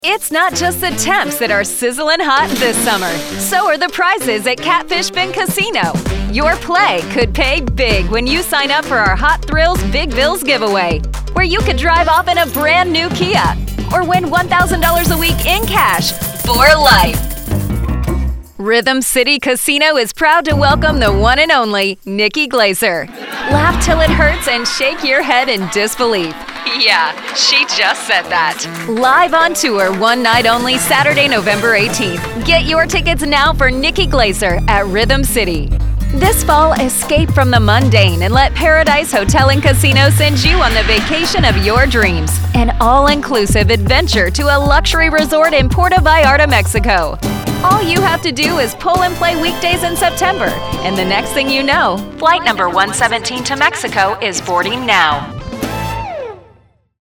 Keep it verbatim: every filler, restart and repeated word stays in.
It's not just the temps that are sizzling hot this summer. So are the prizes at Catfish Bend Casino. Your play could pay big when you sign up for our Hot Thrills Big Bills giveaway, where you could drive off in a brand new Kia or win one thousand dollars a week in cash for life. Rhythm City Casino is proud to welcome the one and only Nikki Glaser. Laugh till it hurts and shake your head in disbelief. Yeah, she just said that. Live on tour one night only, Saturday, November eighteenth. Get your tickets now for Nikki Glaser at Rhythm City. This fall, escape from the mundane and let Paradise Hotel and Casino send you on the vacation of your dreams. An all-inclusive adventure to a luxury resort in Puerto Vallarta, Mexico. All you have to do is pull and play weekdays in September. And the next thing you know, flight number one seventeen to Mexico is boarding now.